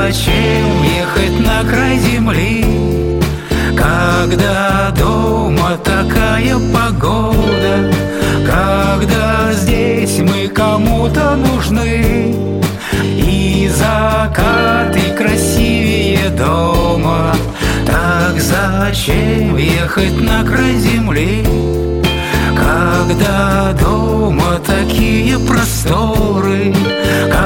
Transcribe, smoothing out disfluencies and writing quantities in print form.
зачем ехать на край земли, когда дома такая погода, когда здесь мы кому-то нужны, и закаты красивее дома. Так зачем ехать на край земли, когда дома такие просторы,